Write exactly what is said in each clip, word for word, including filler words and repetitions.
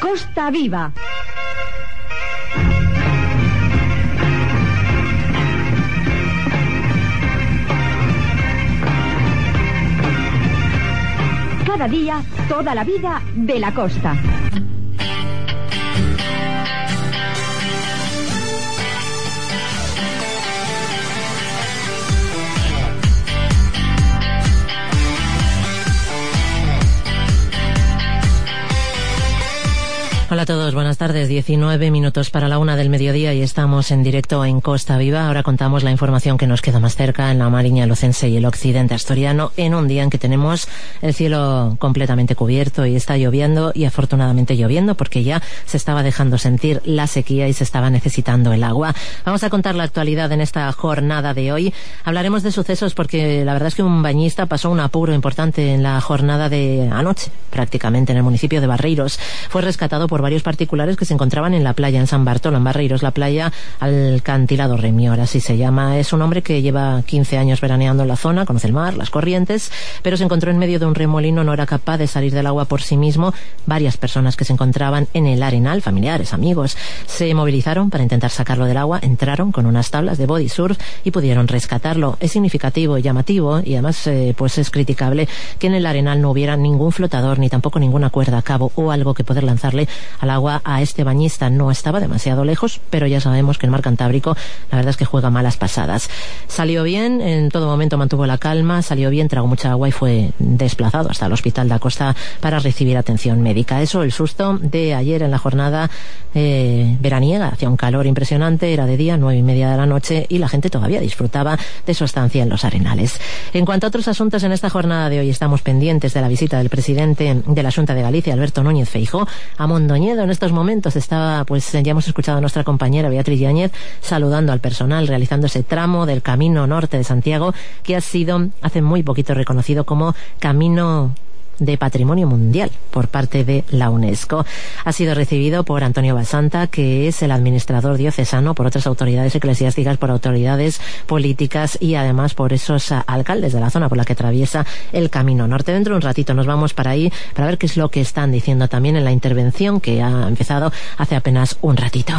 Costa Viva. Cada día, toda la vida de la costa. Hola a todos, buenas tardes. diecinueve minutos para la una del mediodía y estamos en directo en Costa Viva. Ahora contamos la información que nos queda más cerca en la Mariña Lucense y el occidente asturiano, en un día en que tenemos el cielo completamente cubierto y está lloviendo, y afortunadamente lloviendo, porque ya se estaba dejando sentir la sequía y se estaba necesitando el agua. Vamos a contar la actualidad en esta jornada de hoy. Hablaremos de sucesos porque la verdad es que un bañista pasó un apuro importante en la jornada de anoche, prácticamente en el municipio de Barreiros. Fue rescatado por varios particulares que se encontraban en la playa en San Bartolo, en Barreiros, la playa Alcantilado Remior, así se llama. Es un hombre que lleva quince años veraneando en la zona, conoce el mar, las corrientes, pero se encontró en medio de un remolino, no era capaz de salir del agua por sí mismo. Varias personas que se encontraban en el arenal, familiares, amigos, se movilizaron para intentar sacarlo del agua, entraron con unas tablas de body surf y pudieron rescatarlo. Es significativo y llamativo, y además eh, pues es criticable que en el arenal no hubiera ningún flotador ni tampoco ninguna cuerda a cabo o algo que poder lanzarle al agua a este bañista. No estaba demasiado lejos, pero ya sabemos que el mar Cantábrico la verdad es que juega malas pasadas. Salió bien, en todo momento mantuvo la calma, salió bien, tragó mucha agua y fue desplazado hasta el hospital de Acosta para recibir atención médica. Eso, el susto de ayer en la jornada eh, veraniega. Hacía un calor impresionante, era de día, nueve y media de la noche, y la gente todavía disfrutaba de su estancia en los arenales. En cuanto a otros asuntos, en esta jornada de hoy estamos pendientes de la visita del presidente de la Xunta de Galicia, Alberto Núñez Feijóo, a Mondoñedo. En estos momentos estaba, pues ya hemos escuchado a nuestra compañera Beatriz Yáñez saludando al personal, realizando ese tramo del Camino Norte de Santiago, que ha sido hace muy poquito reconocido como Camino de Patrimonio Mundial por parte de la UNESCO. Ha sido recibido por Antonio Basanta, que es el administrador diocesano, por otras autoridades eclesiásticas, por autoridades políticas y además por esos uh, alcaldes de la zona por la que atraviesa el Camino Norte. Dentro de un ratito nos vamos para ahí para ver qué es lo que están diciendo también en la intervención que ha empezado hace apenas un ratito.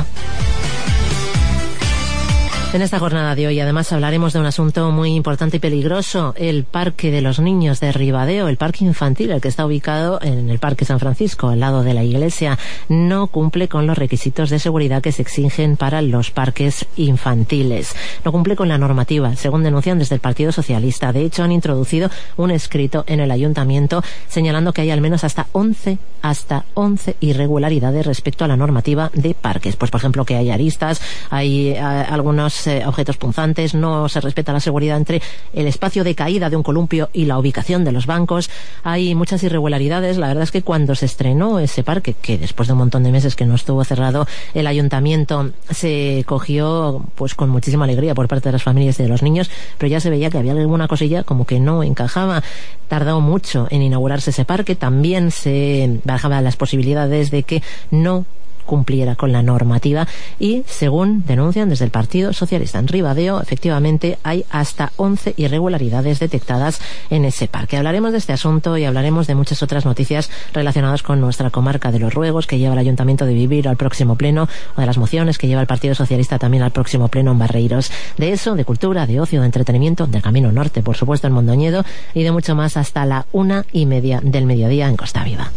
En esta jornada de hoy además hablaremos de un asunto muy importante y peligroso: el Parque de los Niños de Ribadeo, el parque infantil, el que está ubicado en el Parque San Francisco, al lado de la iglesia. No cumple con los requisitos de seguridad que se exigen para los parques infantiles. No cumple con la normativa, según denuncian desde el Partido Socialista. De hecho, han introducido un escrito en el ayuntamiento señalando que hay al menos hasta once, hasta once irregularidades respecto a la normativa de parques. Pues, por ejemplo, que hay aristas, hay eh, algunos Eh, objetos punzantes, no se respeta la seguridad entre el espacio de caída de un columpio y la ubicación de los bancos. Hay muchas irregularidades. La verdad es que cuando se estrenó ese parque, que después de un montón de meses que no estuvo cerrado, el ayuntamiento se cogió pues con muchísima alegría por parte de las familias y de los niños, pero ya se veía que había alguna cosilla como que no encajaba. Tardó mucho en inaugurarse ese parque. También se barajaban las posibilidades de que no cumpliera con la normativa, y según denuncian desde el Partido Socialista en Ribadeo, efectivamente hay hasta once irregularidades detectadas en ese parque. Hablaremos de este asunto y hablaremos de muchas otras noticias relacionadas con nuestra comarca, de los ruegos que lleva el Ayuntamiento de Vivir al próximo pleno, o de las mociones que lleva el Partido Socialista también al próximo pleno en Barreiros. De eso, de cultura, de ocio, de entretenimiento, del Camino Norte, por supuesto, en Mondoñedo, y de mucho más hasta la una y media del mediodía en Costa Viva.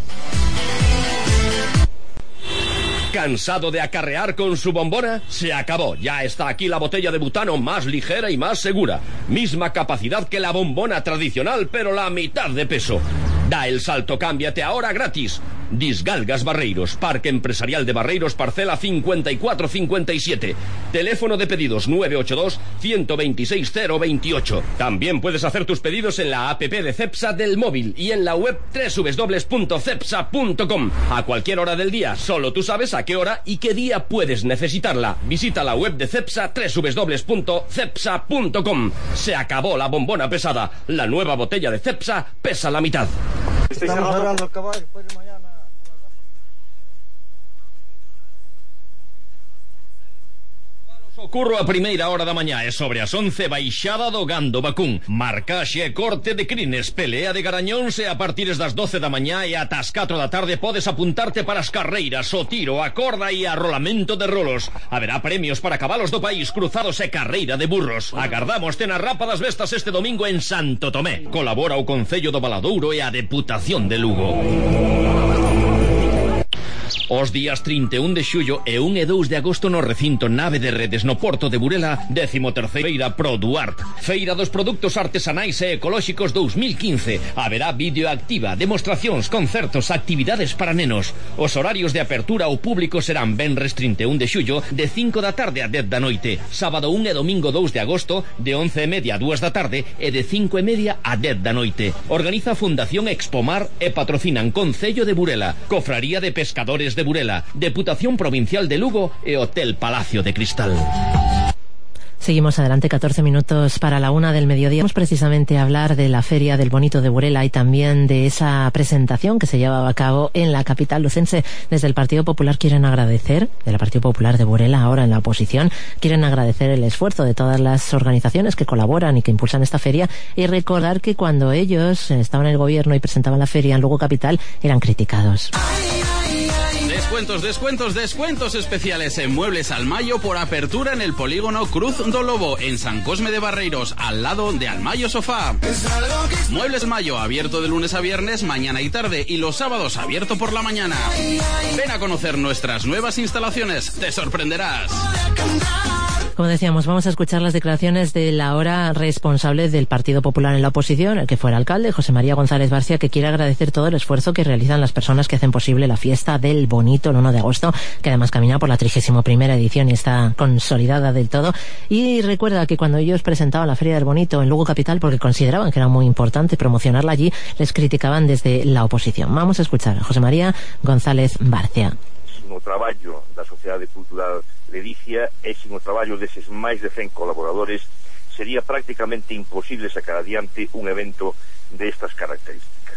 ¿Cansado de acarrear con su bombona? Se acabó. Ya está aquí la botella de butano más ligera y más segura. Misma capacidad que la bombona tradicional, pero la mitad de peso. Da el salto, cámbiate ahora gratis. Disgalgas Barreiros, Parque Empresarial de Barreiros, parcela cincuenta y cuatro cincuenta y siete. Teléfono de pedidos nueve ocho dos, uno dos seis, cero dos ocho. También puedes hacer tus pedidos en la app de Cepsa del móvil y en la web doble u doble u doble u punto cepsa punto com. A cualquier hora del día, solo tú sabes a qué hora y qué día puedes necesitarla. Visita la web de Cepsa, doble u doble u doble u punto cepsa punto com. Se acabó la bombona pesada. La nueva botella de Cepsa pesa la mitad. Estamos cerrando el caballo, después de mañana. curro a primeira hora da mañá e sobre as once baixada do gando vacún, marcaxe e corte de crines, pelea de garañóns e a partires das doce da mañá e ata as catro da tarde podes apuntarte para as carreiras, o tiro, a corda e a rolamento de rolos. Haberá premios para cabalos do país, cruzados e carreira de burros. Agardamos te na Rapa das Bestas este domingo en Santo Tomé. Colabora o Concello do Valadouro e a Deputación de Lugo. Os días trinta e un de xullo e un e dous de agosto no recinto Nave de Redes no Porto de Burela, décimo terceira Feira Pro Duart, Feira dos Produtos Artesanais e Ecolóxicos dous mil quince. Haberá vídeo activa, demostracións, concertos, actividades para nenos. Os horarios de apertura ao público serán venres trinta e un de xullo de cinco da tarde a dez da noite, sábado un e domingo dous de agosto de once e media a dúas da tarde e de cinco e media a dez da noite. Organiza Fundación Expomar e patrocinan Concello de Burela, Cofraría de Pescadores de Burela, Deputación Provincial de Lugo e Hotel Palacio de Cristal. Seguimos adelante, catorce minutos para la una del mediodía. Vamos precisamente a hablar de la Feria del Bonito de Burela y también de esa presentación que se llevaba a cabo en la capital lucense. Desde el Partido Popular quieren agradecer, del Partido Popular de Burela, ahora en la oposición, quieren agradecer el esfuerzo de todas las organizaciones que colaboran y que impulsan esta feria y recordar que cuando ellos estaban en el gobierno y presentaban la feria en Lugo Capital eran criticados. Descuentos, descuentos, descuentos especiales en Muebles Almayo por apertura en el polígono Cruz do Lobo, en San Cosme de Barreiros, al lado de Almayo Sofá. Muebles Almayo, abierto de lunes a viernes, mañana y tarde, y los sábados abierto por la mañana. Ven a conocer nuestras nuevas instalaciones, te sorprenderás. Como decíamos, vamos a escuchar las declaraciones del ahora responsable del Partido Popular en la oposición, el que fuera alcalde, José María González Barcia, que quiere agradecer todo el esfuerzo que realizan las personas que hacen posible la fiesta del Bonito el uno de agosto, que además camina por la trigésima primera edición y está consolidada del todo. Y recuerda que cuando ellos presentaban la Feria del Bonito en Lugo Capital, porque consideraban que era muy importante promocionarla allí, les criticaban desde la oposición. Vamos a escuchar a José María González Barcia. O traballo da Sociedade Cultural Ledicia e sin o traballo deses máis de cen colaboradores sería prácticamente imposible sacar adiante un evento destas características.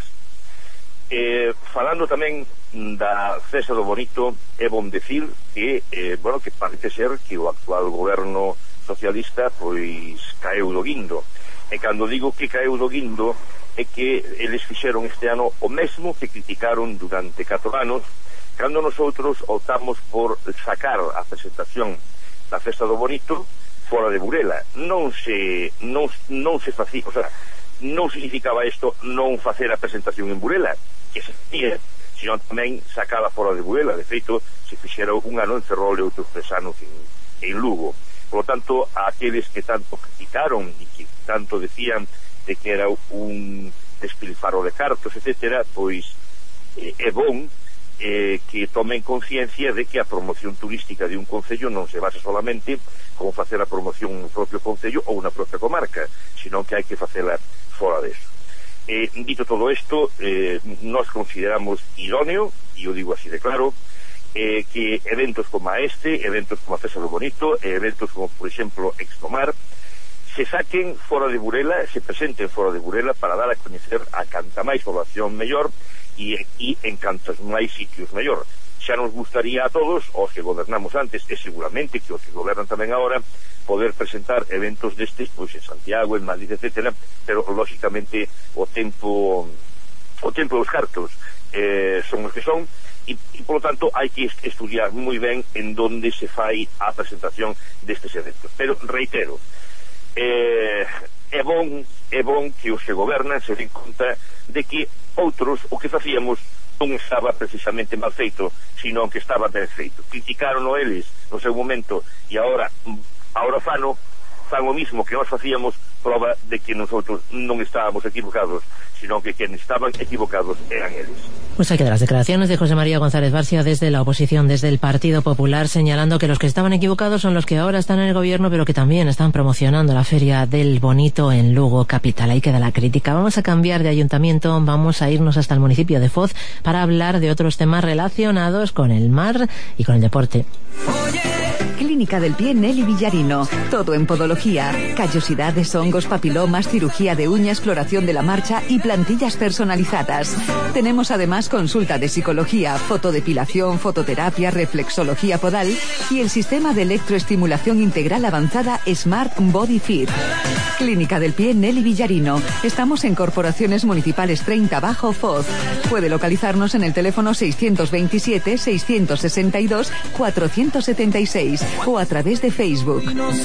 Eh, falando tamén da Festa do Bonito, é bom decir que, eh, bueno, que parece ser que o actual goberno socialista pois caeu do guindo, e cando digo que caeu do guindo é que eles fixeron este ano o mesmo que criticaron durante catro anos cando nosotros optamos por sacar a presentación da Festa do Bonito fora de Burela. Non se non, non se facía, o sea, non significaba isto non facer a presentación en Burela, que se facía, sino tamén sacala fora de Burela. De feito, se fixera un ano en Ferrol e outros tres anos en, en Lugo. Por lo tanto, a aqueles que tanto criticaron e que tanto decían de que era un despilfaro de cartos, etcétera, pois eh, é bon Eh, que tomen conciencia de que a promoción turística de un concello non se basa solamente como facer a promoción no propio concello ou na propia comarca, sino que hai que facela fora deso. Eh, dito todo isto, eh, nós consideramos idóneo, e eu digo así de claro, eh, que eventos como este, eventos como a Festa do Bonito, e eventos como, por exemplo, Expomar, se saquen fora de Burela, se presenten fora de Burela para dar a coñecer a canta máis población mellor e, e en cantos máis sitios mellor. Xa nos gustaría a todos, os que gobernamos antes, e seguramente que os que gobernan tamén agora, poder presentar eventos destes, pois en Santiago, en Madrid, etcétera, pero lógicamente o tempo o tempo dos cartos eh, son os que son, e, e polo tanto hai que estudiar moi ben en donde se fai a presentación destes eventos. Pero reitero, eh, é bon é bon que os que gobernan se den conta de que outros o que facíamos non estaba precisamente mal feito, sino que estaba ben feito. Criticaron o eles no seu momento e agora agora fano fan o mismo que nós facíamos, prova de que nosotros non estábamos equivocados, sino que quienes estaban equivocados eran eles. Pues hay que dar las declaraciones de José María González Barcia desde la oposición, desde el Partido Popular, señalando que los que estaban equivocados son los que ahora están en el gobierno, pero que también están promocionando la Feria del Bonito en Lugo Capital. Ahí queda la crítica. Vamos a cambiar de ayuntamiento, vamos a irnos hasta el municipio de Foz para hablar de otros temas relacionados con el mar y con el deporte. Oye, Clínica del Pie Nelly Villarino. Todo en podología, callosidades, hongos, papilomas, cirugía de uña, exploración de la marcha y plantillas personalizadas. Tenemos además consulta de psicología, fotodepilación, fototerapia, reflexología podal y el sistema de electroestimulación integral avanzada Smart Body Fit. Clínica del Pie Nelly Villarino. Estamos en Corporaciones Municipales treinta Bajo Foz. Puede localizarnos en el teléfono seiscientos veintisiete, seiscientos sesenta y dos, cuatrocientos setenta y seis o a través de Facebook.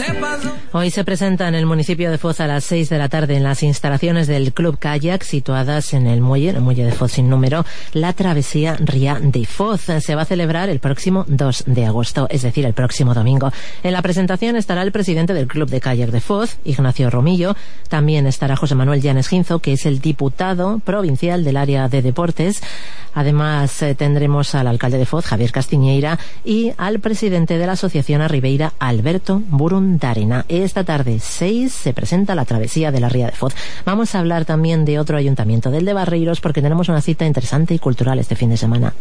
Hoy se presenta en el municipio de Foz a las seis de la tarde en las instalaciones del Club Kayak situadas en el muelle, el muelle de Foz sin número, la travesía Ría de Foz. Se va a celebrar el próximo dos de agosto, es decir, el próximo domingo. En la presentación estará el presidente del Club de Kayak de Foz, Ignacio Romillo. También estará José Manuel Llanes Ginzo, que es el diputado provincial del área de deportes. Además, eh, tendremos al alcalde de Foz, Javier Castiñeira, y al presidente de la Asociación Arribeira, Alberto Burundarena. Esta tarde, seis, se presenta la travesía de la Ría de Foz. Vamos a hablar también de otro ayuntamiento, del de Barreiros, porque tenemos una cita interesante y cultural este fin de semana.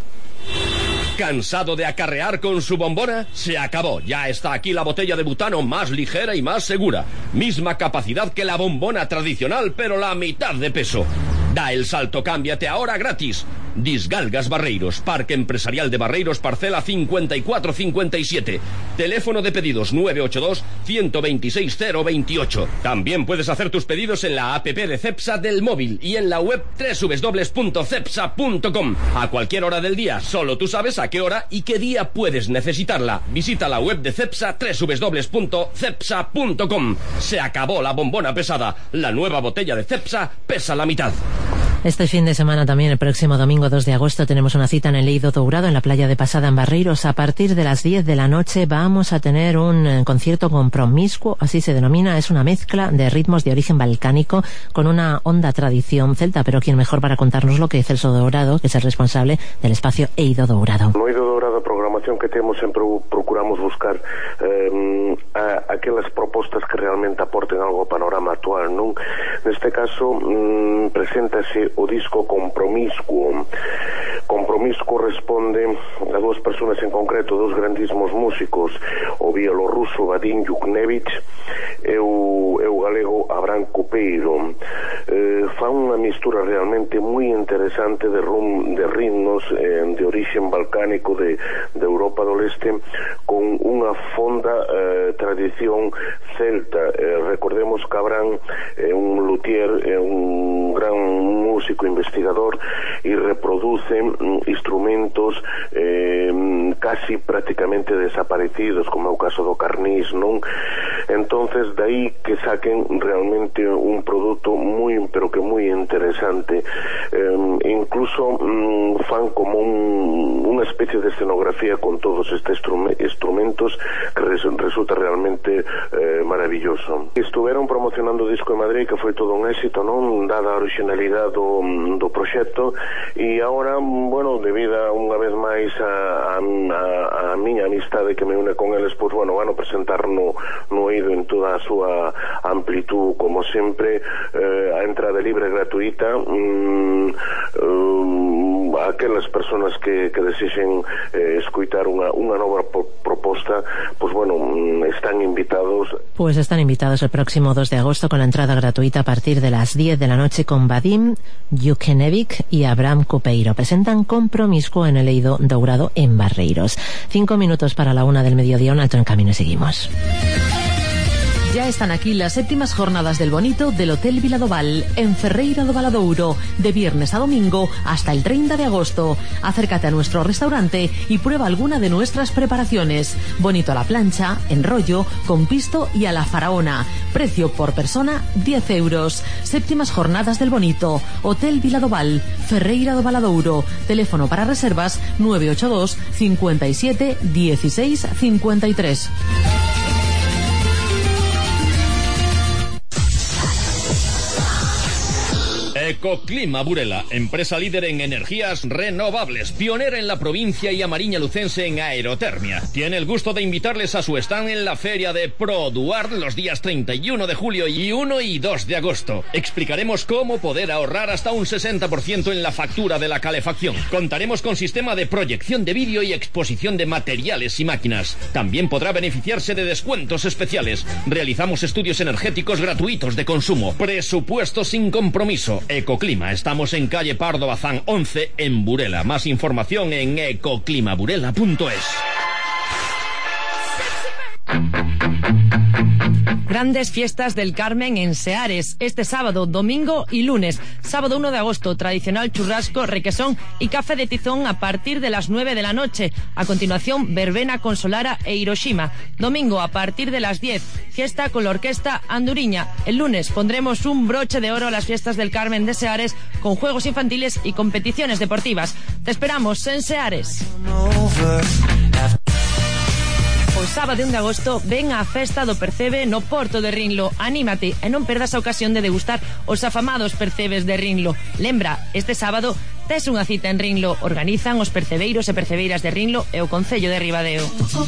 ¿Cansado de acarrear con su bombona? Se acabó. Ya está aquí la botella de butano más ligera y más segura. Misma capacidad que la bombona tradicional, pero la mitad de peso. Da el salto, cámbiate ahora gratis. Disgalgas Barreiros, Parque Empresarial de Barreiros, parcela cincuenta y cuatro cincuenta y siete. Teléfono de pedidos nueve ocho dos, uno dos seis, cero dos ocho. También puedes hacer tus pedidos en la app de Cepsa del móvil y en la web doble u doble u doble u punto cepsa punto com. A cualquier hora del día, solo tú sabes a qué hora y qué día puedes necesitarla. Visita la web de Cepsa doble u doble u doble u punto cepsa punto com. Se acabó la bombona pesada. La nueva botella de Cepsa pesa la mitad. Este fin de semana también, el próximo domingo dos de agosto, tenemos una cita en el Eido Dourado, en la playa de Pasada, en Barreiros. A partir de las diez de la noche vamos a tener un eh, concierto con promiscuo, así se denomina. Es una mezcla de ritmos de origen balcánico con una honda tradición celta, pero ¿quién mejor para contarnos lo que es Celso Dourado, que es el responsable del espacio Eido Dourado? No Eido Dourado, programación que temos, sempre procuramos buscar eh, a, aquelas propostas que realmente aporten algo ao panorama actual, non? Neste caso, mm, preséntase o disco Compromiscuo. Compromiscuo responde a dúas persoas en concreto, dos grandísimos músicos, o bielorruso Vadim Yuknevich e o, e o galego Abraham Copeiro. Eh, fan unha mistura realmente moi interesante de, rum, de ritmos eh, de orixen balcánico de, de Europa do Leste con unha fonda eh, tradición celta. Eh, recordemos que Abraham é un luthier, é un gran músico investigador e reproduce mm, instrumentos eh, casi prácticamente desaparecidos, como é o caso do carnís, non? Entonces, de aí que saquen realmente un produto moi, pero que moi interesante. Eh, incluso mm, fan como un, unha especie de escenografía con todos estes instrumentos que res, resulta realmente eh, maravilloso. Estuveron promocionando o disco en Madrid, que foi todo un éxito, non? Dada a originalidade do, do proxecto, e agora, bueno, debido a unha vez máis a, a, a miña amistade que me une con eles, pois, bueno, van a presentar no, no Eido en toda a súa amplitud, como sempre, eh, a entrada libre e gratuita. mm, um, aquelas persoas que, que desexen eh, escuitar unha, unha nova po, proposta, pois, bueno, están invitados. Pues están invitados el próximo dos de agosto con la entrada gratuita a partir de las diez de la noche con Vadim Yuknevich y Abraham Copeiro. Presentan Compromiscuo en el Eido Dourado en Barreiros. Cinco minutos para la una del mediodía, un alto en camino y seguimos. Ya están aquí las séptimas jornadas del Bonito del Hotel Viladoval, en Ferreira do Valadouro, de viernes a domingo hasta el treinta de agosto. Acércate a nuestro restaurante y prueba alguna de nuestras preparaciones. Bonito a la plancha, en rollo, con pisto y a la faraona. Precio por persona, diez euros. Séptimas jornadas del Bonito, Hotel Viladoval, Ferreira do Valadouro. Teléfono para reservas nueve ocho dos, cincuenta y siete, dieciséis, cincuenta y tres. Ecoclima Burela, empresa líder en energías renovables, pionera en la provincia y amariña lucense en aerotermia. Tiene el gusto de invitarles a su stand en la feria de Produar los días treinta y uno de julio y uno y dos de agosto. Explicaremos cómo poder ahorrar hasta un sesenta por ciento en la factura de la calefacción. Contaremos con sistema de proyección de vídeo y exposición de materiales y máquinas. También podrá beneficiarse de descuentos especiales. Realizamos estudios energéticos gratuitos de consumo. Presupuesto sin compromiso. Ecoclima. Estamos en calle Pardo Bazán once en Burela. Más información en ecoclimaburela punto es. Grandes fiestas del Carmen en Seares, este sábado, domingo y lunes. Sábado uno de agosto, tradicional churrasco, requesón y café de tizón a partir de las nueve de la noche. A continuación, verbena con Solara e Hiroshima. Domingo, a partir de las diez, fiesta con la orquesta Anduriña. El lunes pondremos un broche de oro a las fiestas del Carmen de Seares con juegos infantiles y competiciones deportivas. Te esperamos en Seares. O sábado un de agosto ven a festa do Percebe no Porto de Rinlo. Anímate e non perdas a ocasión de degustar os afamados percebes de Rinlo. Lembra, este sábado tes unha cita en Rinlo. Organizan os percebeiros e percebeiras de Rinlo e o Concello de Ribadeo.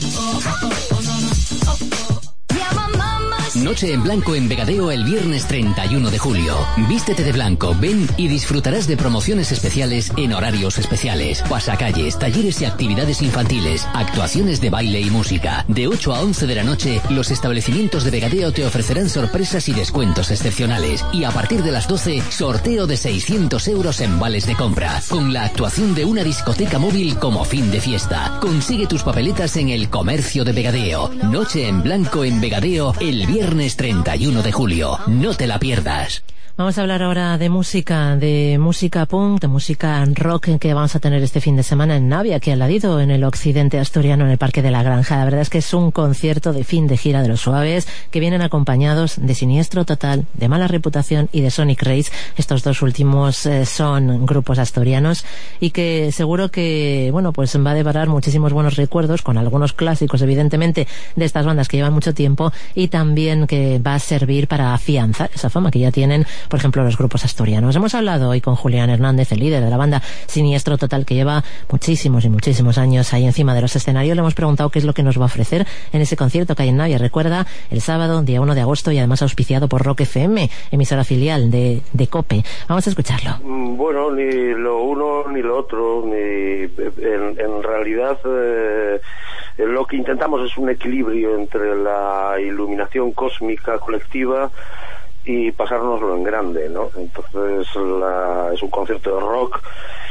Noche en blanco en Vegadeo el viernes treinta y uno de julio. Vístete de blanco, ven y disfrutarás de promociones especiales en horarios especiales, pasacalles, talleres y actividades infantiles, actuaciones de baile y música. De ocho a once de la noche, los establecimientos de Vegadeo te ofrecerán sorpresas y descuentos excepcionales. Y a partir de las doce, sorteo de seiscientos euros en vales de compra, con la actuación de una discoteca móvil como fin de fiesta. Consigue tus papeletas en el comercio de Vegadeo. Noche en blanco en Vegadeo el viernes Viernes treinta y uno de julio. No te la pierdas. Vamos a hablar ahora de música, de música punk, de música rock que vamos a tener este fin de semana en Navia, aquí al ladito, en el occidente asturiano, en el Parque de la Granja. La verdad es que es un concierto de fin de gira de Los Suaves, que vienen acompañados de Siniestro Total, de Mala Reputación y de Sonic Race. Estos dos últimos eh, son grupos asturianos y que seguro que, bueno, pues va a deparar muchísimos buenos recuerdos, con algunos clásicos, evidentemente, de estas bandas que llevan mucho tiempo, y también que va a servir para afianzar esa fama que ya tienen, por ejemplo, los grupos asturianos. Hemos hablado hoy con Julián Hernández, el líder de la banda Siniestro Total, que lleva muchísimos y muchísimos años ahí encima de los escenarios. Le hemos preguntado qué es lo que nos va a ofrecer en ese concierto que hay en Navia. Recuerda, el sábado, día uno de agosto, y además auspiciado por Rock F M, emisora filial de, de COPE. Vamos a escucharlo. Bueno, ni lo uno ni lo otro, ni en, en realidad eh, lo que intentamos es un equilibrio entre la iluminación cósmica colectiva y pasárnoslo en grande, ¿no? Entonces la, es un concierto de rock,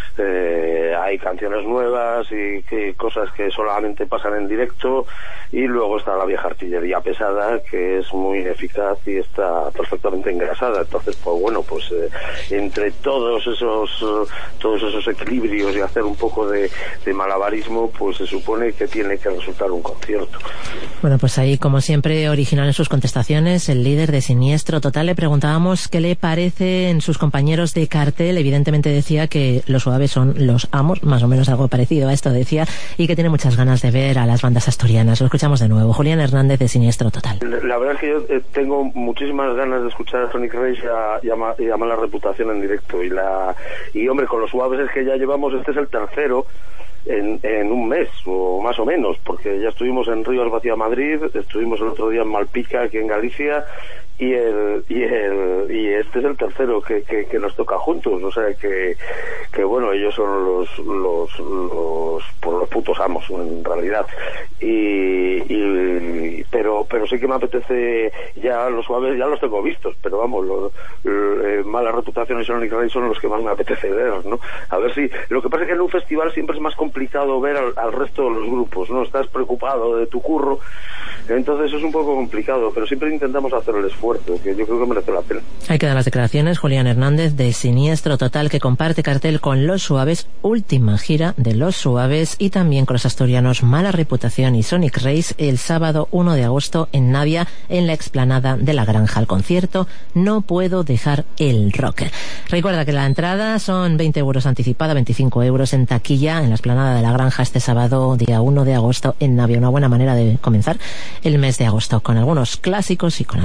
eh, hay canciones nuevas y que, cosas que solamente pasan en directo, y luego está la vieja artillería pesada, que es muy eficaz y está perfectamente engrasada. Entonces, pues bueno, pues eh, entre todos esos todos esos equilibrios y hacer un poco de, de malabarismo, pues se supone que tiene que resultar un concierto. Bueno, pues ahí, como siempre, original en sus contestaciones, el líder de Siniestro Total. Le preguntábamos qué le parecen sus compañeros de cartel. Evidentemente decía que Los Suaves son los amos, más o menos algo parecido a esto decía, y que tiene muchas ganas de ver a las bandas asturianas. Lo escuchamos de nuevo. Julián Hernández, de Siniestro Total. La verdad es que yo eh, tengo muchísimas ganas de escuchar a Sonic Race y a, y, a, y a Mala Reputación en directo, y la y hombre, con Los Suaves es que ya llevamos, este es el tercero En, en un mes o más o menos, porque ya estuvimos en Ríos Vacía Madrid, estuvimos el otro día en Malpica, aquí en Galicia, y el y el y este es el tercero que, que, que nos toca juntos, o sea que que bueno, ellos son los los los por los putos amos en realidad, y, y pero pero sí que me apetece, ya Los Suaves ya los tengo vistos, pero vamos, los, los eh, Mala Reputación y Sonic Race son los que más me apetece ver, ¿no? A ver si, lo que pasa es que en un festival siempre es más complicado ver al, al resto de los grupos, ¿no? Estás preocupado de tu curro, entonces es un poco complicado, pero siempre intentamos hacer el esfuerzo, que yo creo que merece la pena. Ahí quedan las declaraciones. Julián Hernández, de Siniestro Total, que comparte cartel con Los Suaves, última gira de Los Suaves, y también con los asturianos Mala Reputación y Sonic Race, el sábado uno de agosto en Navia, en la explanada de la Granja. Al concierto No Puedo Dejar el Rock. Recuerda que la entrada son veinte euros anticipada, veinticinco euros en taquilla, en la explanada de la Granja, este sábado, día uno de agosto en Navia. Una buena manera de comenzar el mes de agosto, con algunos clásicos y con algunos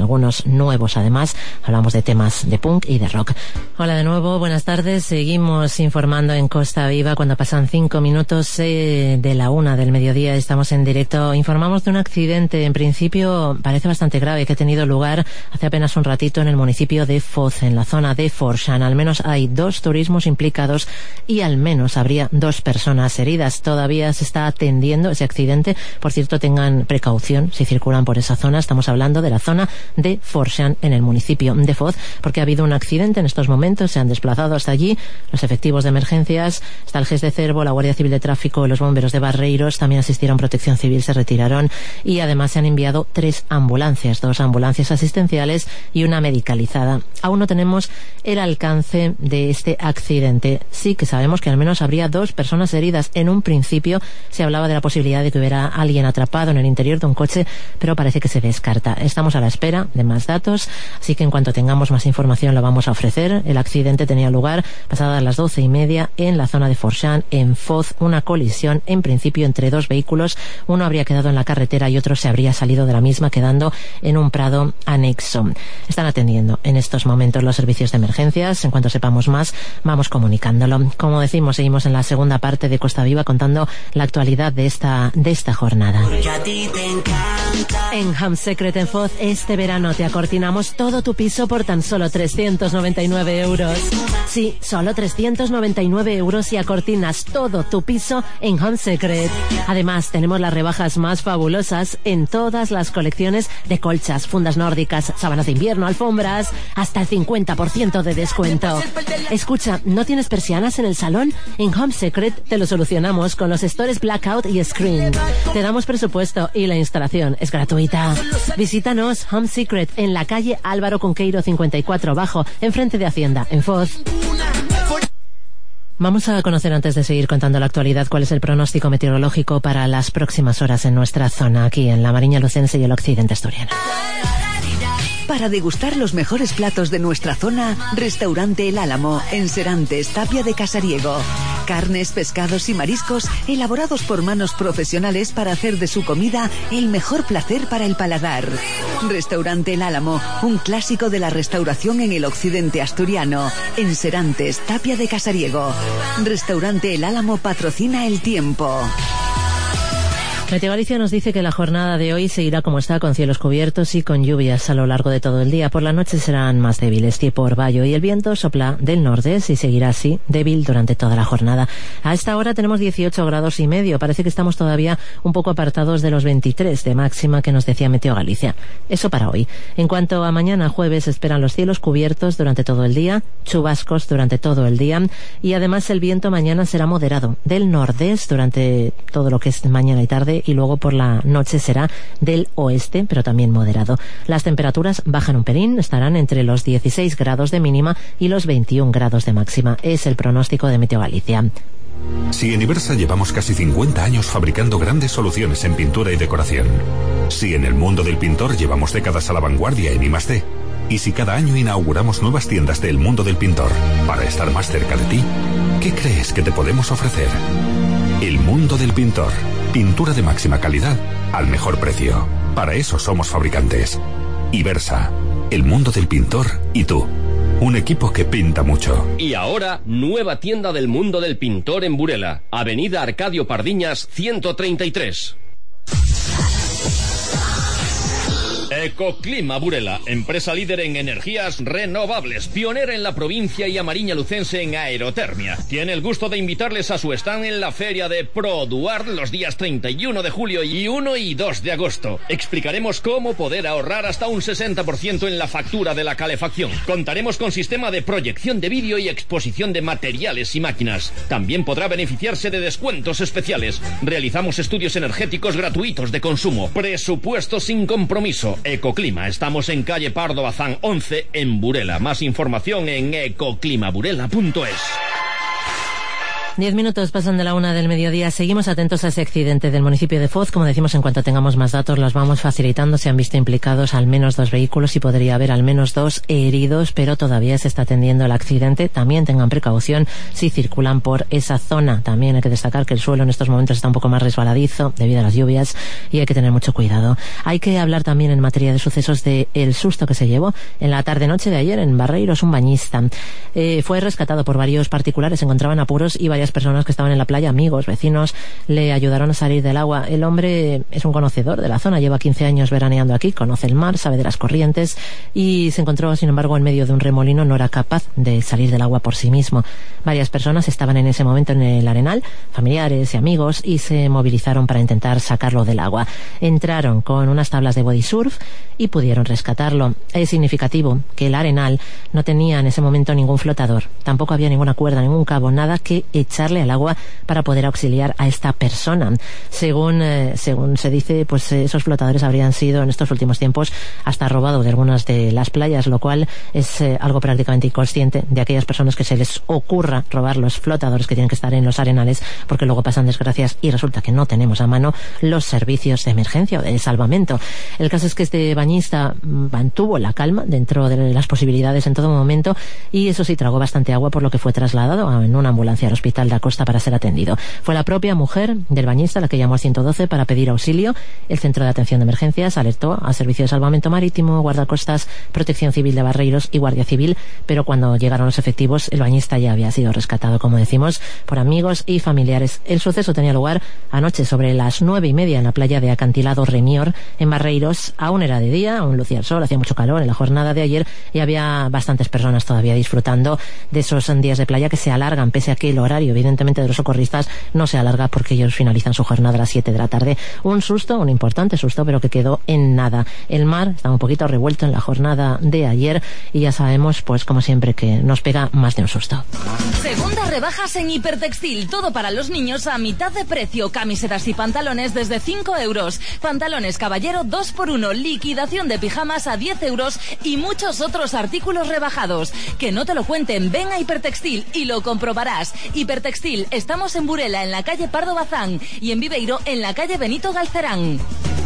discos nuevos. Además, hablamos de temas de punk y de rock. Hola de nuevo, buenas tardes. Seguimos informando en Costa Viva cuando pasan cinco minutos eh, de la una del mediodía. Estamos en directo. Informamos de un accidente, en principio parece bastante grave, que ha tenido lugar hace apenas un ratito en el municipio de Foz, en la zona de Forchan. Al menos hay dos turismos implicados y al menos habría dos personas heridas. Todavía se está atendiendo ese accidente. Por cierto, tengan precaución si circulan por esa zona. Estamos hablando de la zona de Forchan, en el municipio de Foz, porque ha habido un accidente en estos momentos. Se han desplazado hasta allí los efectivos de emergencias. Está el G E S de Cervo, la Guardia Civil de Tráfico, los bomberos de Barreiros. También asistieron Protección Civil, se retiraron, y además se han enviado tres ambulancias, dos ambulancias asistenciales y una medicalizada. Aún no tenemos el alcance de este accidente. Sí que sabemos que al menos habría dos personas heridas. En un principio se hablaba de la posibilidad de que hubiera alguien atrapado en el interior de un coche, pero parece que se descarta. Estamos a la espera de más datos, así que en cuanto tengamos más información lo vamos a ofrecer. El accidente tenía lugar pasadas las doce y media en la zona de Forchan, en Foz, una colisión en principio entre dos vehículos. Uno habría quedado en la carretera y otro se habría salido de la misma, quedando en un prado anexo. Están atendiendo en estos momentos los servicios de emergencias. En cuanto sepamos más, vamos comunicándolo. Como decimos, seguimos en la segunda parte de Costa Viva contando la actualidad de esta, de esta jornada. En Home Secret en Foz, este verano te acortinamos todo tu piso por tan solo trescientos noventa y nueve euros. Sí, solo trescientos noventa y nueve euros y acortinas todo tu piso en Home Secret. Además, tenemos las rebajas más fabulosas en todas las colecciones de colchas, fundas nórdicas, sábanas de invierno, alfombras, hasta el cincuenta por ciento de descuento. Escucha, ¿no tienes persianas en el salón? En Home Secret te lo solucionamos con los stores Blackout y Screen. Te damos presupuesto y la instalación es gratuita. Visítanos, Home Secret, en la calle Álvaro Conqueiro cincuenta y cuatro Bajo, enfrente de Hacienda, en Foz. Vamos a conocer, antes de seguir contando la actualidad, cuál es el pronóstico meteorológico para las próximas horas en nuestra zona, aquí en la Mariña Lucense y el occidente asturiano. Para degustar los mejores platos de nuestra zona, Restaurante El Álamo, en Serantes, Tapia de Casariego. Carnes, pescados y mariscos elaborados por manos profesionales para hacer de su comida el mejor placer para el paladar. Restaurante El Álamo, un clásico de la restauración en el occidente asturiano, en Serantes, Tapia de Casariego. Restaurante El Álamo patrocina el tiempo. Meteo Galicia nos dice que la jornada de hoy seguirá como está, con cielos cubiertos y con lluvias a lo largo de todo el día. Por la noche serán más débiles, tipo orvallo, y el viento sopla del nordeste y seguirá así, débil durante toda la jornada. A esta hora tenemos dieciocho grados y medio. Parece que estamos todavía un poco apartados de los veintitrés de máxima que nos decía Meteo Galicia. Eso para hoy. En cuanto a mañana jueves, esperan los cielos cubiertos durante todo el día, chubascos durante todo el día, y además el viento mañana será moderado del nordeste durante todo lo que es mañana y tarde, y luego por la noche será del oeste, pero también moderado. Las temperaturas bajan un pelín, estarán entre los dieciséis grados de mínima y los veintiún grados de máxima. Es el pronóstico de Meteo Galicia. Si en Ibersa llevamos casi cincuenta años fabricando grandes soluciones en pintura y decoración. Si en el mundo del pintor llevamos décadas a la vanguardia en I más D. Y si cada año inauguramos nuevas tiendas del mundo del pintor para estar más cerca de ti, ¿qué crees que te podemos ofrecer? El mundo del pintor. Pintura de máxima calidad al mejor precio. Para eso somos fabricantes. Ibersa. El mundo del pintor y tú. Un equipo que pinta mucho. Y ahora, nueva tienda del mundo del pintor en Burela. Avenida Arcadio Pardiñas, ciento treinta y tres. Ecoclima Burela, empresa líder en energías renovables, pionera en la provincia y Amariña Lucense en aerotermia. Tiene el gusto de invitarles a su stand en la feria de Produar los días treinta y uno de julio y uno y dos de agosto. Explicaremos cómo poder ahorrar hasta un sesenta por ciento en la factura de la calefacción. Contaremos con sistema de proyección de vídeo y exposición de materiales y máquinas. También podrá beneficiarse de descuentos especiales. Realizamos estudios energéticos gratuitos de consumo. Presupuesto sin compromiso. Ecoclima, estamos en calle Pardo Bazán once en Burela. Más información en ecoclimaburela punto es. Diez minutos pasan de la una del mediodía. Seguimos atentos a ese accidente del municipio de Foz. Como decimos, en cuanto tengamos más datos los vamos facilitando. Se han visto implicados al menos dos vehículos y podría haber al menos dos heridos, pero todavía se está atendiendo el accidente. También tengan precaución si circulan por esa zona. También hay que destacar que el suelo en estos momentos está un poco más resbaladizo debido a las lluvias y hay que tener mucho cuidado. Hay que hablar también en materia de sucesos de el susto que se llevó en la tarde-noche de ayer en Barreiros. Un bañista eh, fue rescatado por varios particulares. Se encontraban apuros y varias personas que estaban en la playa, amigos, vecinos, le ayudaron a salir del agua. El hombre es un conocedor de la zona, lleva quince años veraneando aquí, conoce el mar, sabe de las corrientes y se encontró, sin embargo, en medio de un remolino. No era capaz de salir del agua por sí mismo. Varias personas estaban en ese momento en el arenal, familiares y amigos, y se movilizaron para intentar sacarlo del agua. Entraron con unas tablas de body surf y pudieron rescatarlo. Es significativo que el arenal no tenía en ese momento ningún flotador, tampoco había ninguna cuerda, ningún cabo, nada que echarle al agua para poder auxiliar a esta persona. Según eh, según se dice, pues eh, esos flotadores habrían sido en estos últimos tiempos hasta robado de algunas de las playas, lo cual es eh, algo prácticamente inconsciente de aquellas personas que se les ocurra robar los flotadores que tienen que estar en los arenales, porque luego pasan desgracias y resulta que no tenemos a mano los servicios de emergencia o de salvamento. El caso es que este bañista mantuvo la calma dentro de las posibilidades en todo momento y eso sí, tragó bastante agua, por lo que fue trasladado en una ambulancia al hospital de Acosta para ser atendido. Fue la propia mujer del bañista la que llamó al ciento doce para pedir auxilio. El Centro de Atención de Emergencias alertó a Servicio de Salvamento Marítimo, Guardacostas, Protección Civil de Barreiros y Guardia Civil, pero cuando llegaron los efectivos el bañista ya había sido rescatado, como decimos, por amigos y familiares. El suceso tenía lugar anoche sobre las nueve y media en la playa de Acantilado Remior, en Barreiros. Aún era de día, aún lucía el sol, hacía mucho calor en la jornada de ayer y había bastantes personas todavía disfrutando de esos días de playa que se alargan, pese a que el horario evidentemente de los socorristas no se alarga porque ellos finalizan su jornada a las siete de la tarde. Un susto, un importante susto, pero que quedó en nada. El mar estaba un poquito revuelto en la jornada de ayer y ya sabemos, pues como siempre, que nos pega más de un susto. Segundas rebajas en Hipertextil, todo para los niños a mitad de precio, camisetas y pantalones desde cinco euros, pantalones caballero dos por uno, liquidación de pijamas a diez euros y muchos otros artículos rebajados. Que no te lo cuenten, ven a Hipertextil y lo comprobarás. Hipertextil, estamos en Burela, en la calle Pardo Bazán, y en Viveiro, en la calle Benito Galcerán.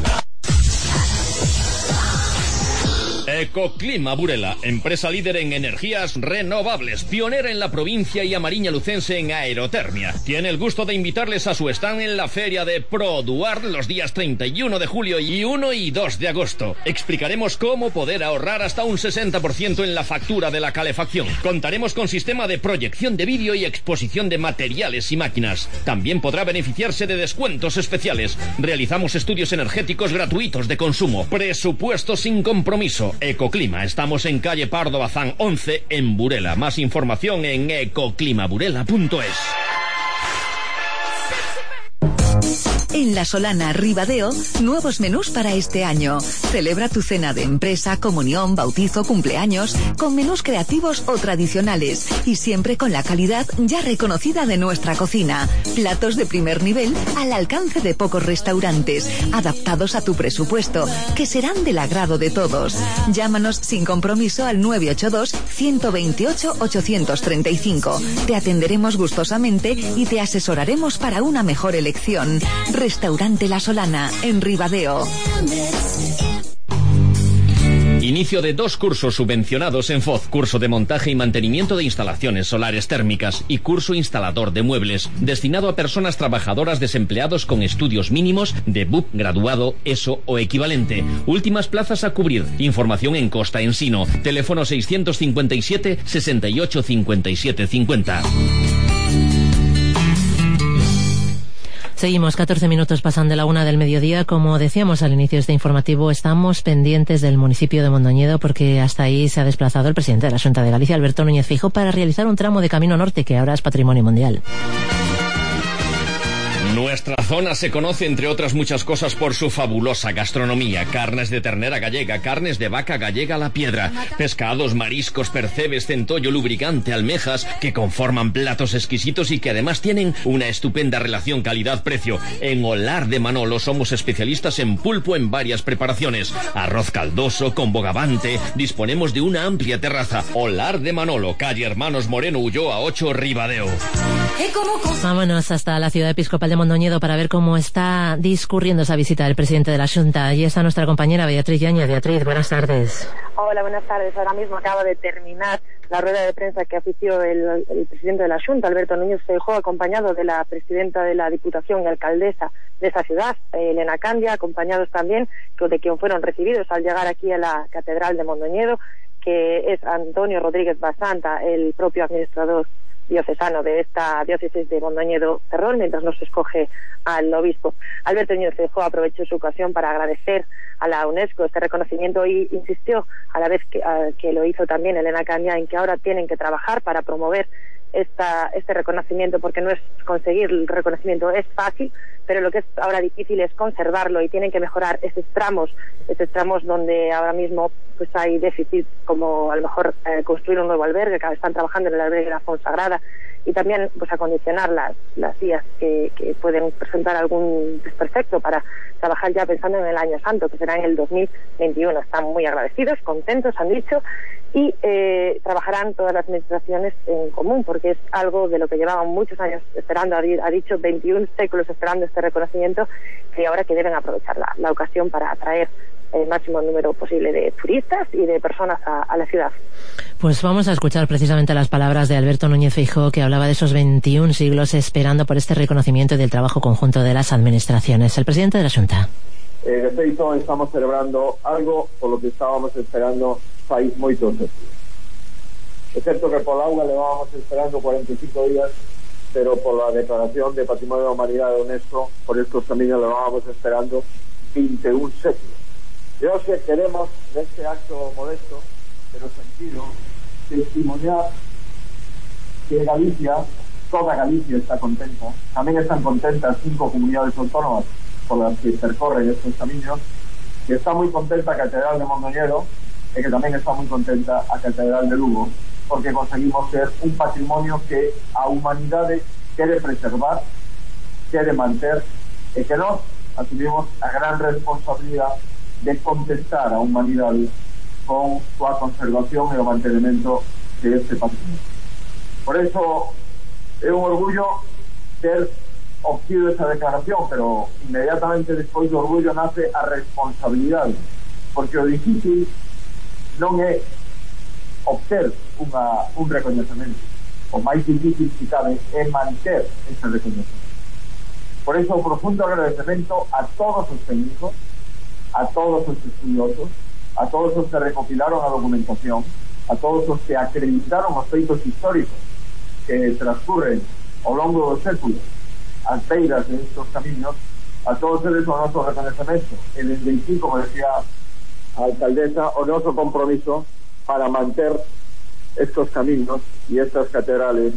Ecoclima Burela, empresa líder en energías renovables, pionera en la provincia y amariña lucense en aerotermia. Tiene el gusto de invitarles a su stand en la feria de Produar los días treinta y uno de julio y uno y dos de agosto. Explicaremos cómo poder ahorrar hasta un sesenta por ciento en la factura de la calefacción. Contaremos con sistema de proyección de vídeo y exposición de materiales y máquinas. También podrá beneficiarse de descuentos especiales. Realizamos estudios energéticos gratuitos de consumo. Presupuesto sin compromiso. Ecoclima, estamos en calle Pardo Bazán once en Burela. Más información en ecoclimaburela punto es. En La Solana, Ribadeo, nuevos menús para este año. Celebra tu cena de empresa, comunión, bautizo, cumpleaños, con menús creativos o tradicionales y siempre con la calidad ya reconocida de nuestra cocina. Platos de primer nivel al alcance de pocos restaurantes, adaptados a tu presupuesto, que serán del agrado de todos. Llámanos sin compromiso al nueve ocho dos, uno dos ocho, ocho tres cinco. Te atenderemos gustosamente y te asesoraremos para una mejor elección. Restaurante La Solana, en Ribadeo. Inicio de dos cursos subvencionados en Foz, curso de montaje y mantenimiento de instalaciones solares térmicas y curso instalador de muebles, destinado a personas trabajadoras desempleados con estudios mínimos de B U P, graduado, ESO o equivalente. Últimas plazas a cubrir. Información en Costa Ensino. Teléfono seiscientos cincuenta y siete, sesenta y ocho, cincuenta y siete cincuenta. Seguimos, catorce minutos pasan de la una del mediodía. Como decíamos al inicio de este informativo, estamos pendientes del municipio de Mondoñedo porque hasta ahí se ha desplazado el presidente de la Xunta de Galicia, Alberto Núñez Feijóo, para realizar un tramo de Camino Norte que ahora es patrimonio mundial. Nuestra zona se conoce, entre otras muchas cosas, por su fabulosa gastronomía. Carnes de ternera gallega, carnes de vaca gallega a la piedra, pescados, mariscos, percebes, centollo, lubricante, almejas, que conforman platos exquisitos y que además tienen una estupenda relación calidad-precio. En Olar de Manolo somos especialistas en pulpo en varias preparaciones. Arroz caldoso, con bogavante. Disponemos de una amplia terraza. Olar de Manolo, calle Hermanos Moreno Ulloa ocho, Ribadeo. Vámonos hasta la ciudad episcopal de Mondoñedo para ver cómo está discurriendo esa visita del presidente de la Xunta. Allí está nuestra compañera Beatriz Yáñez. Beatriz, buenas tardes. Hola, buenas tardes. Ahora mismo acaba de terminar la rueda de prensa que ofició el, el presidente de la Xunta, Alberto Núñez Feijóo, acompañado de la presidenta de la Diputación y alcaldesa de esa ciudad, Elena Candia, acompañados también de quien fueron recibidos al llegar aquí a la Catedral de Mondoñedo, que es Antonio Rodríguez Basanta, el propio administrador diocesano de esta diócesis de Mondoñedo Ferrol, mientras nos escoge al obispo. Alberto Núñez Feijóo aprovechó su ocasión para agradecer a la UNESCO este reconocimiento y insistió, a la vez que, a, que lo hizo también Elena Candia, en que ahora tienen que trabajar para promover esta, este reconocimiento, porque no es conseguir el reconocimiento, es fácil, pero lo que es ahora difícil es conservarlo y tienen que mejorar esos tramos, esos tramos donde ahora mismo pues hay déficit, como a lo mejor eh, construir un nuevo albergue, que están trabajando en el albergue de la Fonsagrada, y también pues acondicionar las, las vías que, que pueden presentar algún desperfecto para trabajar ya pensando en el año santo, que será en el dos mil veintiuno. Están muy agradecidos, contentos, han dicho, y eh, trabajarán todas las administraciones en común, porque es algo de lo que llevaban muchos años esperando, ha dicho veintiún séculos esperando este reconocimiento, y ahora que deben aprovechar la, la ocasión para atraer el máximo número posible de turistas y de personas a, a la ciudad. Pues vamos a escuchar precisamente las palabras de Alberto Núñez Feijóo, que hablaba de esos veintiún siglos esperando por este reconocimiento y del trabajo conjunto de las administraciones. El presidente de la Xunta. Eh, de feito, estamos celebrando algo por lo que estábamos esperando fai moitos días. É certo que por auga levábamos esperando cuarenta y cinco días, pero por la declaración de Patrimonio de la Humanidad de UNESCO, por estos caminos levábamos esperando veintiún séculos. E hoxe queremos, neste acto modesto, pero sentido, testimoniar que Galicia, toda Galicia está contenta, tamén están contentas cinco comunidades autónomas por las que percorren estos caminos, que está moi contenta a Catedral de Mondoñedo, e que tamén está moi contenta a Catedral de Lugo, porque conseguimos ser un patrimonio que a humanidade quere preservar, quere manter, e que nós asumimos a gran responsabilidade de contestar a humanidade con súa conservación e o mantenimento de este patrimonio. Por eso é un orgullo ter obtido esa declaración, pero inmediatamente despois do orgullo nace a responsabilidade, porque o difícil non é obter unha, un reconhecemento, o máis difícil que cabe é manter ese reconhecemento. Por eso o profundo agradecemento a todos os técnicos, a todos os estudiosos, a todos os que recopilaron a documentación, a todos os que acreditaron os feitos históricos que transcurren ao longo dos séculos as beiras de estos caminos, a todos eles o noso reconhecemento e desde aquí, como decía a alcaldesa, o noso compromiso para manter estos caminos e estas catedrales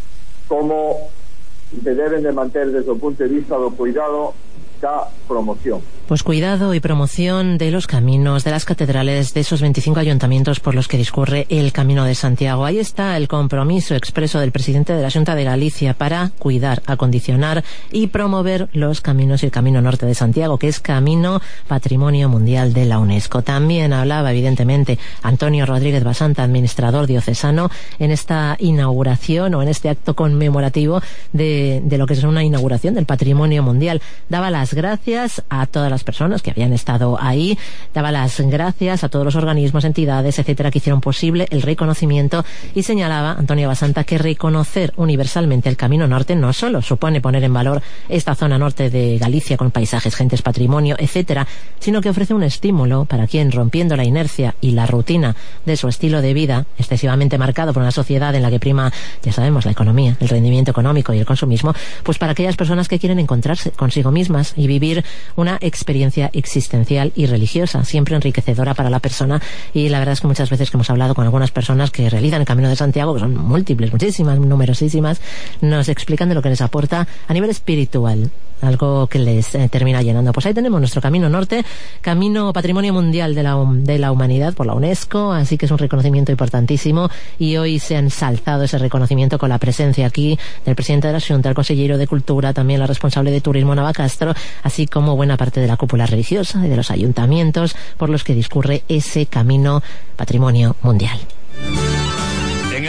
como se deben de manter desde o punto de vista do cuidado da promoción. Pues cuidado y promoción de los caminos, de las catedrales, de esos veinticinco ayuntamientos por los que discurre el Camino de Santiago. Ahí está el compromiso expreso del presidente de la Xunta de Galicia para cuidar, acondicionar y promover los caminos y el Camino Norte de Santiago, que es Camino Patrimonio Mundial de la UNESCO. También hablaba, evidentemente, Antonio Rodríguez Basanta, administrador diocesano, en esta inauguración o en este acto conmemorativo de, de lo que es una inauguración del Patrimonio Mundial. Daba las gracias a todas las personas que habían estado ahí, daba las gracias a todos los organismos, entidades, etcétera, que hicieron posible el reconocimiento, y señalaba Antonio Basanta que reconocer universalmente el Camino Norte no solo supone poner en valor esta zona norte de Galicia con paisajes, gentes, patrimonio, etcétera, sino que ofrece un estímulo para quien, rompiendo la inercia y la rutina de su estilo de vida, excesivamente marcado por una sociedad en la que prima, ya sabemos, la economía, el rendimiento económico y el consumismo, pues para aquellas personas que quieren encontrarse consigo mismas y vivir una experiencia existencial y religiosa, siempre enriquecedora para la persona. Y la verdad es que muchas veces que hemos hablado con algunas personas que realizan el Camino de Santiago, que son múltiples, muchísimas, numerosísimas, nos explican de lo que les aporta a nivel espiritual, algo que les eh, termina llenando. Pues ahí tenemos nuestro Camino Norte, Camino Patrimonio Mundial de la, de la Humanidad por la UNESCO, así que es un reconocimiento importantísimo, y hoy se ha ensalzado ese reconocimiento con la presencia aquí del presidente de la Xunta, el consejero de Cultura, también la responsable de Turismo, Nava Castro, así como buena parte de la cúpula religiosa y de los ayuntamientos por los que discurre ese Camino Patrimonio Mundial. En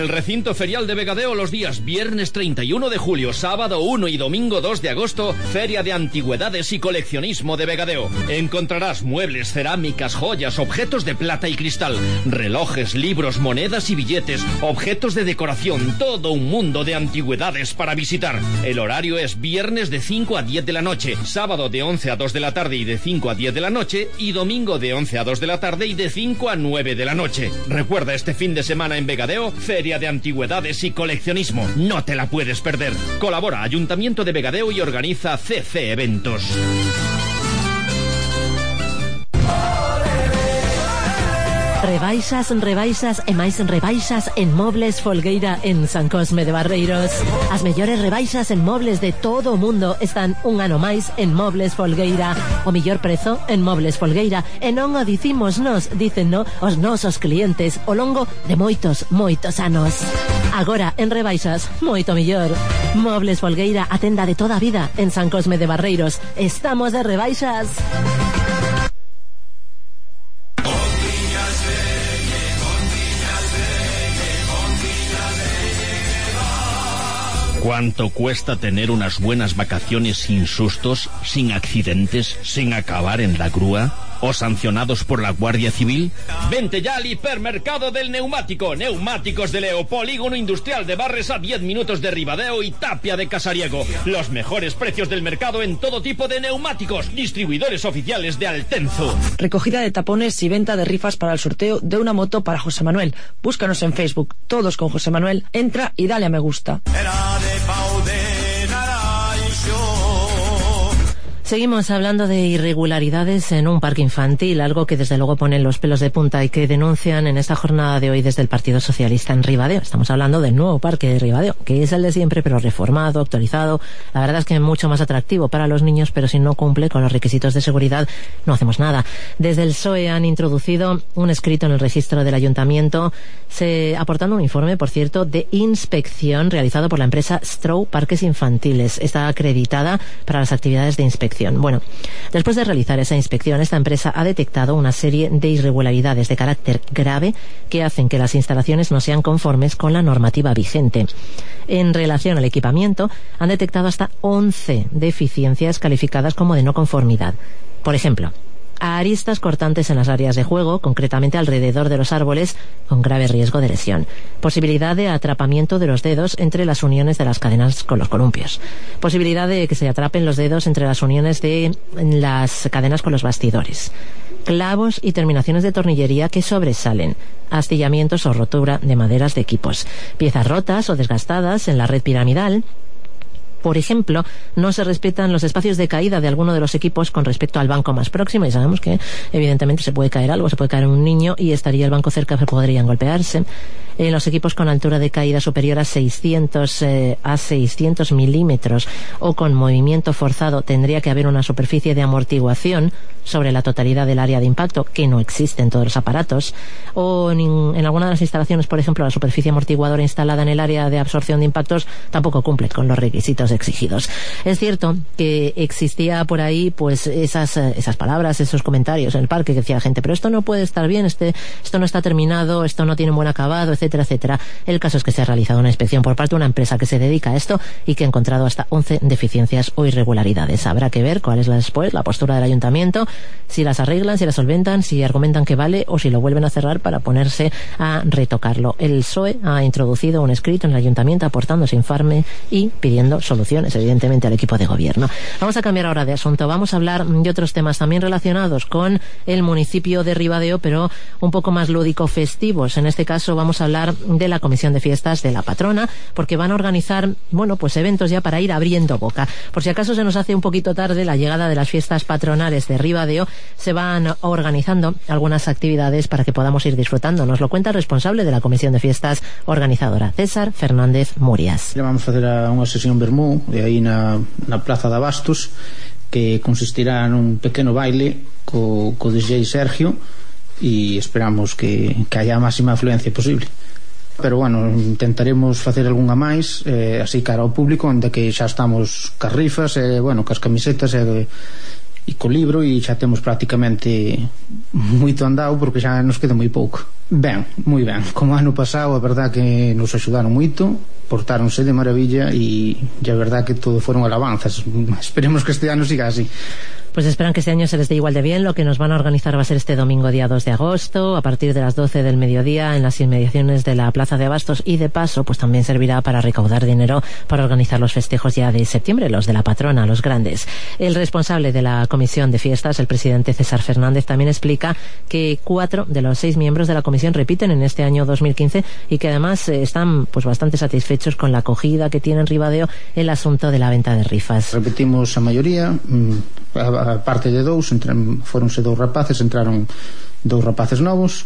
el recinto ferial de Vegadeo los días viernes treinta y uno de julio, sábado uno y domingo dos de agosto, Feria de Antigüedades y Coleccionismo de Vegadeo. Encontrarás muebles, cerámicas, joyas, objetos de plata y cristal, relojes, libros, monedas y billetes, objetos de decoración, todo un mundo de antigüedades para visitar. El horario es viernes de cinco a diez de la noche, sábado de once a dos de la tarde y de cinco a diez de la noche, y domingo de once a dos de la tarde y de cinco a nueve de la noche. Recuerda, este fin de semana en Vegadeo, Feria de Antigüedades y Coleccionismo. No te la puedes perder. Colabora Ayuntamiento de Vegadeo y organiza C C Eventos. Rebaixas, rebaixas e máis rebaixas en Mobles Folgueira en San Cosme de Barreiros. As mellores rebaixas en mobles de todo o mundo están un ano máis en Mobles Folgueira. O mellor prezo en Mobles Folgueira. E non o dicimos nos, dicen no os nosos clientes ao longo de moitos, moitos anos. Agora en rebaixas, moito mellor. Mobles Folgueira, a tenda de toda a vida en San Cosme de Barreiros. Estamos de rebaixas. ¿Cuánto cuesta tener unas buenas vacaciones sin sustos, sin accidentes, sin acabar en la grúa? ¿O sancionados por la Guardia Civil? Vente ya al hipermercado del neumático. Neumáticos de Leo, polígono industrial de Barres a diez minutos de Ribadeo y Tapia de Casariego. Los mejores precios del mercado en todo tipo de neumáticos. Distribuidores oficiales de Altenzo. Recogida de tapones y venta de rifas para el sorteo de una moto para José Manuel. Búscanos en Facebook, todos con José Manuel. Entra y dale a me gusta. Seguimos hablando de irregularidades en un parque infantil, algo que desde luego ponen los pelos de punta y que denuncian en esta jornada de hoy desde el Partido Socialista en Ribadeo. Estamos hablando del nuevo parque de Ribadeo, que es el de siempre, pero reformado, actualizado. La verdad es que es mucho más atractivo para los niños, pero si no cumple con los requisitos de seguridad, no hacemos nada. Desde el P S O E han introducido un escrito en el registro del ayuntamiento, se, aportando un informe, por cierto, de inspección realizado por la empresa Stroh Parques Infantiles. Está acreditada para las actividades de inspección. Bueno, después de realizar esa inspección, esta empresa ha detectado una serie de irregularidades de carácter grave que hacen que las instalaciones no sean conformes con la normativa vigente. En relación al equipamiento, han detectado hasta once deficiencias calificadas como de no conformidad. Por ejemplo, aristas cortantes en las áreas de juego, concretamente alrededor de los árboles, con grave riesgo de lesión. Posibilidad de atrapamiento de los dedos entre las uniones de las cadenas con los columpios. Posibilidad de que se atrapen los dedos entre las uniones de las cadenas con los bastidores. Clavos y terminaciones de tornillería que sobresalen. Astillamientos o rotura de maderas de equipos. Piezas rotas o desgastadas en la red piramidal. Por ejemplo, no se respetan los espacios de caída de alguno de los equipos con respecto al banco más próximo, y sabemos que evidentemente se puede caer algo, se puede caer un niño y estaría el banco cerca, que podrían golpearse. En los equipos con altura de caída superior a seiscientos eh, a seiscientos milímetros o con movimiento forzado, tendría que haber una superficie de amortiguación sobre la totalidad del área de impacto, que no existe en todos los aparatos. O en, en alguna de las instalaciones, por ejemplo, la superficie amortiguadora instalada en el área de absorción de impactos tampoco cumple con los requisitos exigidos. Es cierto que existía por ahí pues esas esas palabras, esos comentarios en el parque que decía la gente, pero esto no puede estar bien, este esto no está terminado, esto no tiene un buen acabado, etcétera, etcétera. El caso es que se ha realizado una inspección por parte de una empresa que se dedica a esto y que ha encontrado hasta once deficiencias o irregularidades. Habrá que ver cuál es la después la postura del ayuntamiento, si las arreglan, si las solventan, si argumentan que vale o si lo vuelven a cerrar para ponerse a retocarlo. El P S O E ha introducido un escrito en el ayuntamiento aportando ese informe y pidiendo soluciones evidentemente al equipo de gobierno. Vamos a cambiar ahora de asunto, vamos a hablar de otros temas también relacionados con el municipio de Ribadeo, pero un poco más lúdico festivos. En este caso vamos a hablar de la Comisión de Fiestas de la Patrona, porque van a organizar, bueno, pues eventos ya para ir abriendo boca. Por si acaso se nos hace un poquito tarde la llegada de las fiestas patronales de Ribadeo, se van organizando algunas actividades para que podamos ir disfrutando. Nos lo cuenta el responsable de la Comisión de Fiestas organizadora, César Fernández Murias. Vamos a facer unha sesión vermú de aí na, na Plaza de Abastos, que consistirá nun pequeno baile co, co D J Sergio, e esperamos que, que haya a máxima afluencia posible. Pero bueno, intentaremos facer algunha máis, eh, así cara ao público, onde que xa estamos cas rifas, eh, bueno, cas camisetas e, e co libro, e xa temos prácticamente moito andado porque xa nos queda moi pouco. Ben, moi ben. Como ano pasado, a verdad que nos axudaron moito, portáronse de maravilla e a verdad que todo foron alabanzas. Esperemos que este ano siga así. Pues esperan que este año se les dé igual de bien. Lo que nos van a organizar va a ser este domingo día dos de agosto, a partir de las doce del mediodía, en las inmediaciones de la Plaza de Abastos, y de paso pues también servirá para recaudar dinero para organizar los festejos ya de septiembre, los de la patrona, los grandes. El responsable de la comisión de fiestas, el presidente César Fernández, también explica que cuatro de los seis miembros de la comisión repiten en este año dos mil quince y que además eh, están pues bastante satisfechos con la acogida que tiene en Ribadeo el asunto de la venta de rifas. Repetimos a maioría, mmm, a, a parte de dous, foronse dous rapaces, entraron dous rapaces novos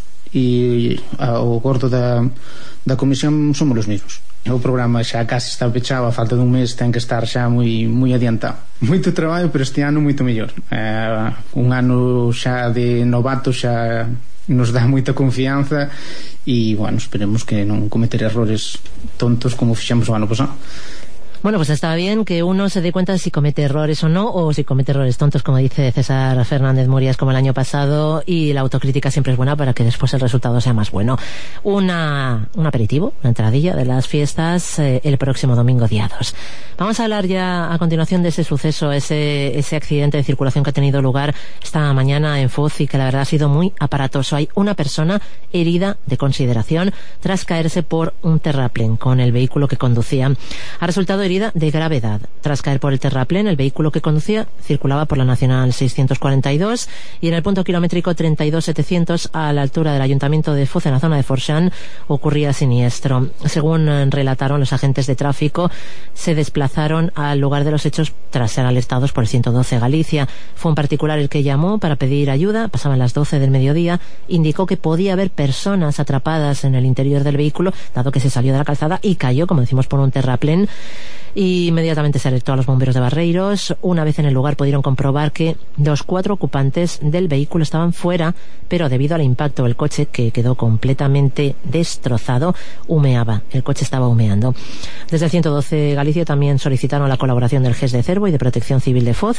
e a, o gordo da, da comisión somos os mesmos. O programa xa casi está pechado, a falta dun mes ten que estar xa moi moi adiantado. Moito traballo, pero este ano moito mellor. Eh, un ano xa de novato xa nos dá moita confianza e, bueno, esperemos que non cometer errores tontos como fixemos o ano pasado. Bueno, pues está bien que uno se dé cuenta de si comete errores o no, o si comete errores tontos, como dice César Fernández Murias, como el año pasado, y la autocrítica siempre es buena para que después el resultado sea más bueno. Una, un aperitivo, una entradilla de las fiestas eh, el próximo domingo día dos. Vamos a hablar ya a continuación de ese suceso, ese, ese accidente de circulación que ha tenido lugar esta mañana en Foz y que la verdad ha sido muy aparatoso. Hay una persona herida de consideración tras caerse por un terraplén con el vehículo que conducía. Ha resultado herida de gravedad. Tras caer por el terraplén, el vehículo que conducía circulaba por la Nacional seiscientos cuarenta y dos y en el punto kilométrico treinta y dos setecientos, a la altura del Ayuntamiento de Foz, en la zona de Forxán, ocurría siniestro. Según relataron los agentes de tráfico, se desplazaron al lugar de los hechos tras ser alertados por el ciento doce Galicia. Fue un particular el que llamó para pedir ayuda. Pasaban las doce del mediodía. Indicó que podía haber personas atrapadas en el interior del vehículo, dado que se salió de la calzada y cayó, como decimos, por un terraplén. Y inmediatamente se alertó a los bomberos de Barreiros. Una vez en el lugar pudieron comprobar que los cuatro ocupantes del vehículo estaban fuera, pero debido al impacto el coche, que quedó completamente destrozado, humeaba. El coche estaba humeando. Desde el ciento doce Galicia también solicitaron la colaboración del G E S de Cervo y de Protección Civil de Foz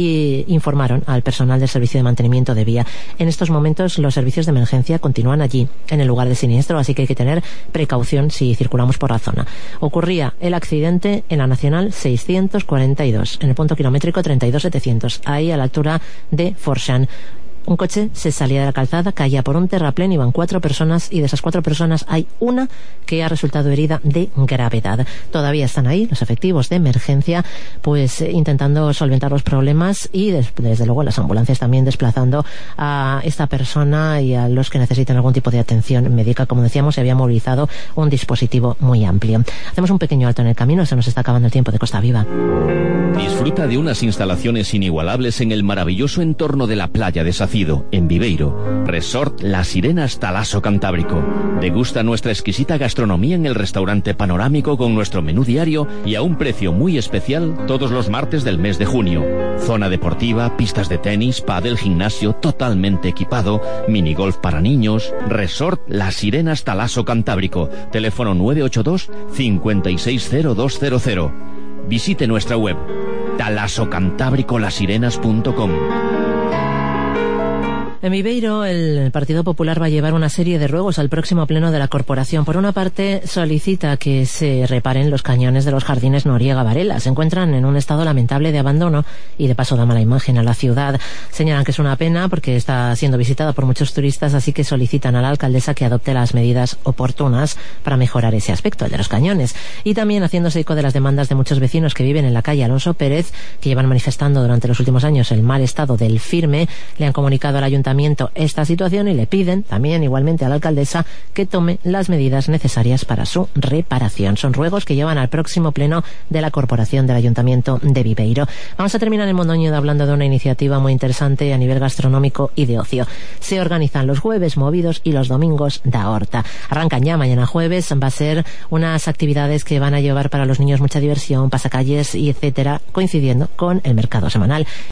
y informaron al personal del Servicio de Mantenimiento de Vía. En estos momentos los servicios de emergencia continúan allí, en el lugar de siniestro, así que hay que tener precaución si circulamos por la zona. Ocurría el accidente en la Nacional seiscientos cuarenta y dos, en el punto kilométrico treinta y dos setecientos, ahí a la altura de Forxán. Un coche se salía de la calzada, caía por un terraplén, iban cuatro personas y de esas cuatro personas hay una que ha resultado herida de gravedad. Todavía están ahí los efectivos de emergencia pues eh, intentando solventar los problemas y des desde luego las ambulancias también desplazando a esta persona y a los que necesitan algún tipo de atención médica. Como decíamos, se había movilizado un dispositivo muy amplio. Hacemos un pequeño alto en el camino, se nos está acabando el tiempo de Costa Viva. Disfruta de unas instalaciones inigualables en el maravilloso entorno de la playa de Sacido, en Viveiro. Resort Las Sirenas Talaso Cantábrico. Degusta nuestra exquisita gastronomía en el restaurante panorámico con nuestro menú diario y a un precio muy especial todos los martes del mes de junio. Zona deportiva, pistas de tenis, pádel, gimnasio totalmente equipado, minigolf para niños. Resort Las Sirenas Talaso Cantábrico. Teléfono nueve ocho dos, cinco seis cero dos cero cero. Visite nuestra web talaso cantábrico las sirenas punto com. En Viveiro, el Partido Popular va a llevar una serie de ruegos al próximo pleno de la corporación. Por una parte, solicita que se reparen los cañones de los jardines Noriega Varela. Se encuentran en un estado lamentable de abandono y de paso da mala imagen a la ciudad. Señalan que es una pena porque está siendo visitada por muchos turistas, así que solicitan a la alcaldesa que adopte las medidas oportunas para mejorar ese aspecto, el de los cañones. Y también haciéndose eco de las demandas de muchos vecinos que viven en la calle Alonso Pérez, que llevan manifestando durante los últimos años el mal estado del firme, le han comunicado al ayuntamiento esta situación y le piden también igualmente a la alcaldesa que tome las medidas necesarias para su reparación. Son ruegos que llevan al próximo pleno de la corporación del Ayuntamiento de Viveiro. Vamos a terminar en Mondoñedo hablando de una iniciativa muy interesante a nivel gastronómico y de ocio. Se organizan los jueves movidos y los domingos da horta. Arrancan ya mañana jueves, va a ser unas actividades que van a llevar para los niños mucha diversión, pasacalles y etcétera, coincidiendo con el mercado semanal.